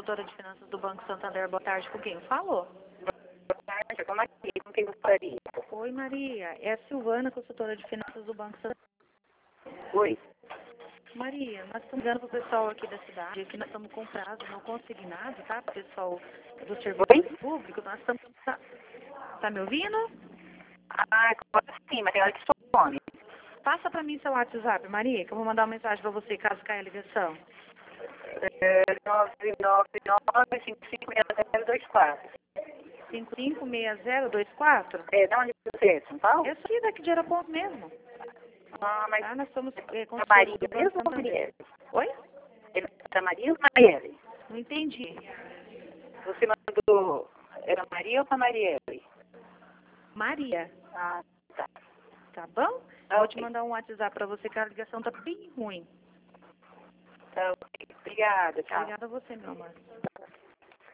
consultora de finanças do Banco Santander. Boa tarde, com quem falou? Boa tarde, com a Maria, com quem gostaria? Oi, Maria. É a Silvana, consultora de finanças do Banco Santander. Oi. Maria, nós estamos ligando para o pessoal aqui da cidade, que nós estamos com prazo não consignado, tá? Para o pessoal do serviço público. Nós estamos... Tá me ouvindo? Ah, agora sim, mas tem hora que some. Passa para mim seu WhatsApp, Maria, que eu vou mandar uma mensagem para você caso caia a ligação. 999-556024. 556024? É, de onde você é, São Paulo? Eu sou daqui de Araponto mesmo. Ah, mas Tá? Nós somos a consultores Maria do Banco mesmo ou Santander. Marielle? Oi? Era Maria ou Marielle? Não entendi. Você mandou... Era Maria ou para Marielle? Maria, Ah, tá. tá bom? Ah, Vou te ok. mandar um WhatsApp para você que a ligação tá bem ruim. Tá, ok. Obrigada, tchau. Obrigada a você, meu amor.